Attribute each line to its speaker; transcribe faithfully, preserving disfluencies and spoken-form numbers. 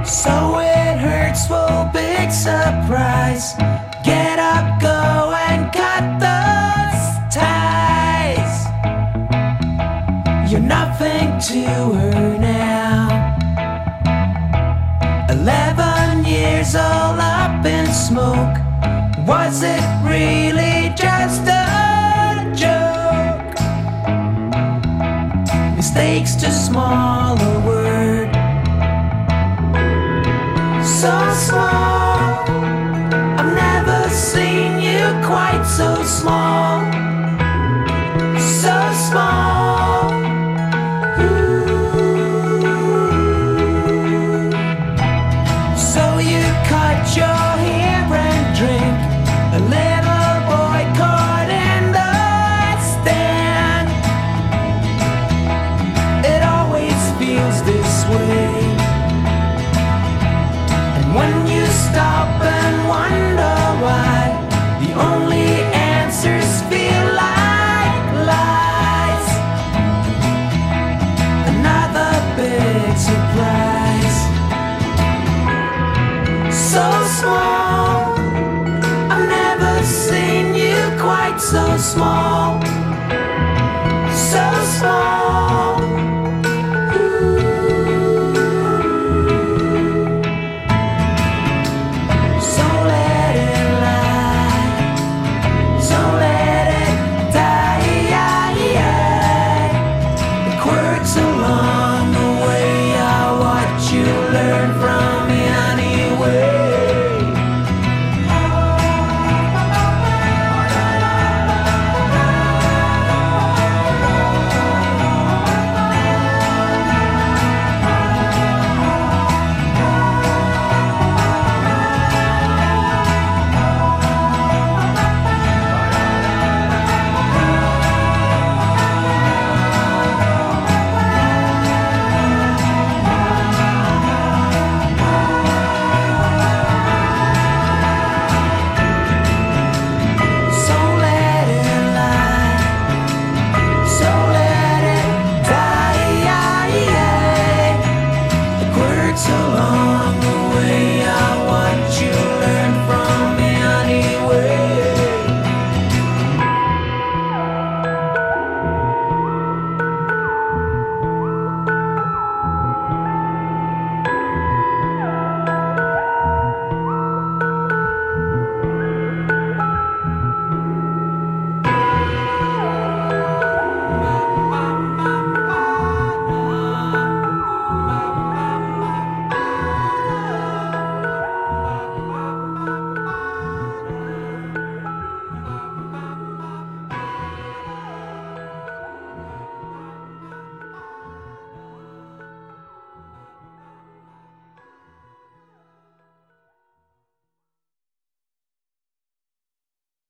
Speaker 1: So it hurts, well, big surprise. Get up, go and cut those ties. You're nothing to her now. Eleven years all up in smoke. Was it really just a joke? Mistakes too small a word, so small. I've never seen you quite so small, so small. Ooh. So you cut your hair and drink. A little boy caught in the stand. It always feels this way. When you stop and wonder why, the only answers feel like lies. Another big surprise. So small, I've never seen you quite so small, so small. Along the way, I watch you learn from me anyway. Along the way.